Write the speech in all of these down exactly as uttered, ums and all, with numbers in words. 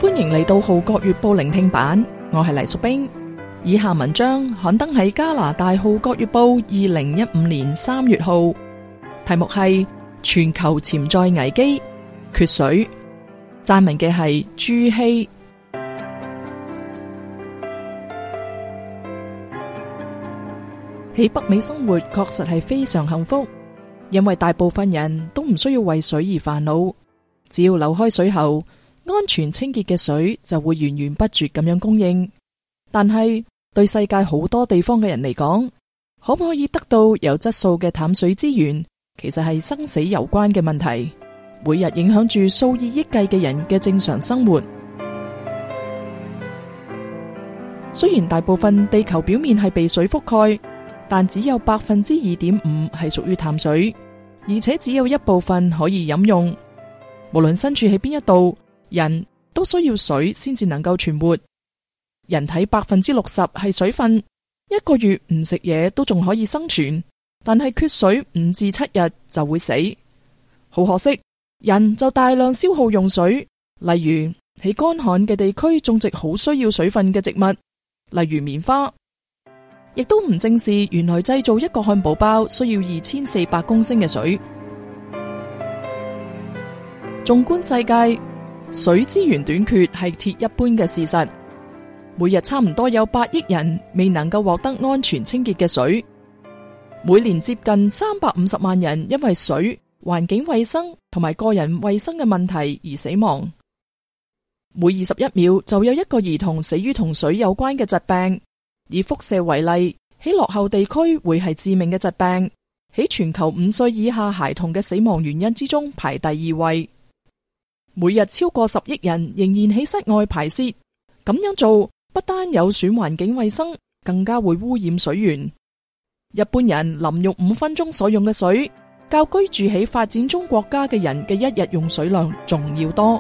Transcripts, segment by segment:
歡迎嚟到《號角月報》聆聽版，我係黎淑冰。以下文章刊登喺加拿大《號角月報》二零一五年三月號，題目係全球潛在危機，缺水。撰文嘅係朱希。喺北美生活確實係非常幸福，因為大部分人都唔需要為水而煩惱，只要扭開水喉，安全清潔嘅水就會源源不絕咁樣供應。但係對世界好多地方嘅人嚟講，可唔可以得到有質素嘅淡水資源，其實係生死攸關嘅問題，每日影響住數以億計嘅人嘅正常生活。雖然大部分地球表面係被水覆蓋，但只有百分之二點五係屬於淡水，而且只有一部分可以飲用。無論身處喺邊一度，人都需要水先至能夠存活。人體百分之六十係水分，一個月唔食嘢都仲可以生存，但係缺水五至七日就會死。好可惜，人就大量消耗用水，例如喺乾旱嘅地區種植好需要水分嘅植物，例如棉花，亦都唔正視原來製造一個漢堡包需要二千四百公升嘅水。縱觀世界，水資源短缺係鐵一般嘅事實。每日差唔多有八億人未能夠獲得安全清潔嘅水，每年接近三百五十萬人因為水、環境衛生同埋個人衛生嘅問題而死亡。每二十一秒就有一個兒童死於同水有關嘅疾病。以輻射為例，喺落後地區會係致命嘅疾病，喺全球五歲以下孩童嘅死亡原因之中排第二位。每日超過十億人仍然喺室外排泄，咁樣做不單有損環境衛生，更加會污染水源。一般人淋浴五分鐘所用嘅水，較居住喺發展中國家嘅人嘅一日用水量仲要多。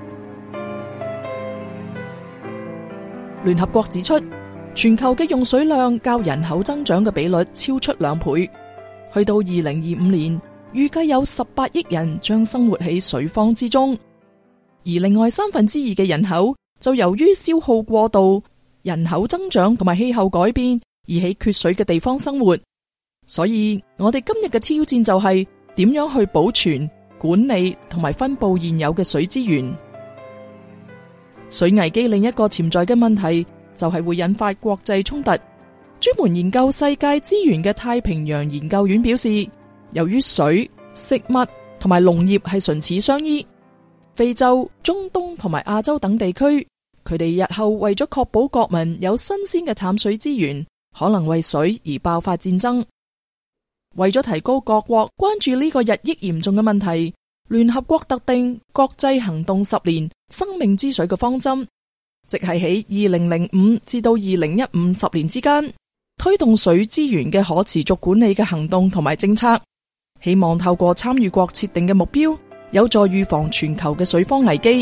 聯合國指出，全球嘅用水量較人口增長嘅比率超出兩倍，去到二零二五年，預計有十八億人將生活喺水荒之中，而另外三分之二嘅人口就由於消耗過度、人口增長同埋氣候改變而喺缺水嘅地方生活。所以我哋今日嘅挑戰就係點樣去保存、管理同埋分布現有嘅水資源。水危機另一個潛在嘅問題就係會引發國際衝突。專門研究世界資源嘅太平洋研究院表示，由於水、食物同埋農業係唇齒相依，非洲、中東同埋亞洲等地區，佢哋日後為咗確保國民有新鮮嘅淡水資源，可能為水而爆發戰爭。為咗提高各國關注呢個日益嚴重嘅問題，聯合國特定國際行動十年生命之水嘅方針，即係喺二零零五至到二零一五十年之間，推動水資源嘅可持續管理嘅行動同埋政策，希望透過參與國設定嘅目標，有助預防全球嘅水荒危機。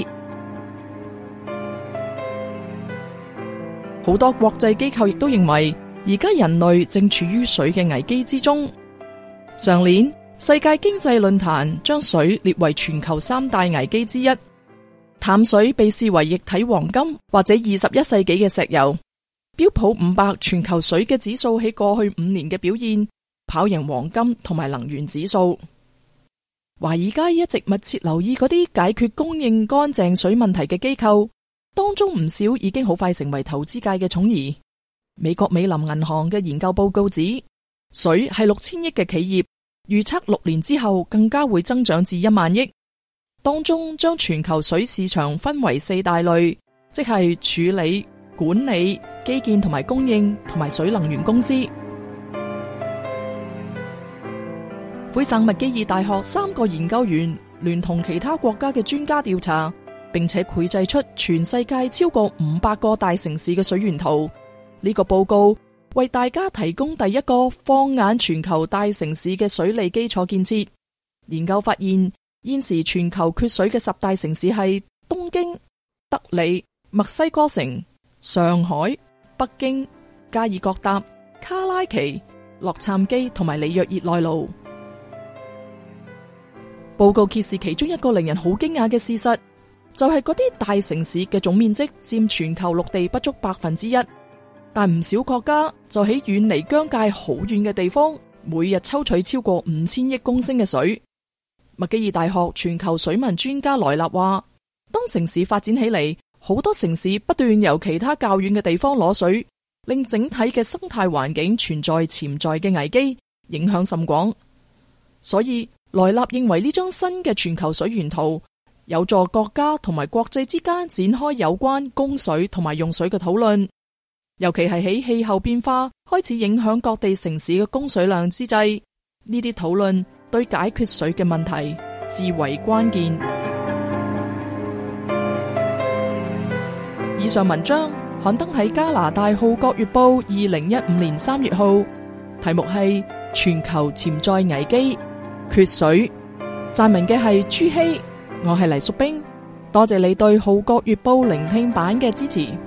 好多國際機構亦都認為，而家人類正處於水嘅危機之中。上年，世界經濟論壇將水列為全球三大危機之一。淡水被視為液體黃金或者二十一世紀嘅石油。標普五百全球水嘅指數喺過去五年嘅表現跑贏黃金同埋能源指數。華爾街一直密切留意嗰啲解決供應乾淨水問題嘅機構，當中唔少已經好快成為投資界嘅寵兒。美國美林銀行嘅研究報告指，水係六千億嘅企業，預測六年之後更加會增長至一萬億。當中將全球水市場分為四大類，即係處理、管理、基建同埋供應同埋水能源公司。魁省麥基爾大學三個研究員聯同其他國家嘅專家調查，並且繪製出全世界超過五百個大城市嘅水源圖。呢個報告為大家提供第一個放眼全球大城市嘅水利基礎建設。研究發現，現時全球缺水嘅十大城市係東京、德里、墨西哥城、上海、北京、加爾各答、卡拉奇、洛杉磯同埋里約熱內盧。報告揭示其中一個令人好驚訝嘅事實， 就係嗰啲大城市嘅總面積佔全球陸地不足百分之一，但唔少國家就喺遠離疆界好遠嘅地方，每日抽取超過五千億公升嘅水。麥基爾大學全球水文專家萊納話，當城市發展起嚟，好多城市不斷由其他較遠嘅地方攞水，令整體嘅生態環境存在潛在嘅危機，影響甚廣。所以萊納認為呢張新嘅全球水源圖有助國家同埋國際之間展開有關供水同埋用水嘅討論，尤其係喺氣候變化開始影響各地城市嘅供水量之際，呢啲討論對解決水嘅問題至為關鍵。以上文章刊登喺加拿大《號角月報》二零一五年三月號，題目係全球潛在危機，缺水。撰文嘅係朱希，我係黎淑冰，多謝你對《號角月報》聆聽版嘅支持。